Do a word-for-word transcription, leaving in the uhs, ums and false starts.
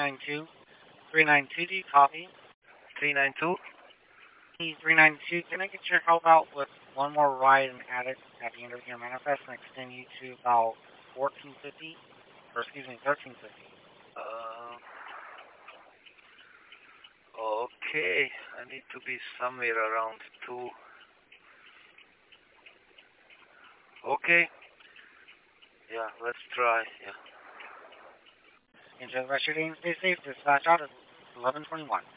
nine two. three nine two, do you copy? three nine two? three nine two, can I get your help out with one more ride and add it at the end of your manifest and extend you to about fourteen fifty? Or excuse me, thirteen fifty. Uh, okay, I need to be somewhere around two. Okay. Yeah, let's try, yeah. Enjoy the rest of your day and stay safe. Dispatch out at eleven twenty-one.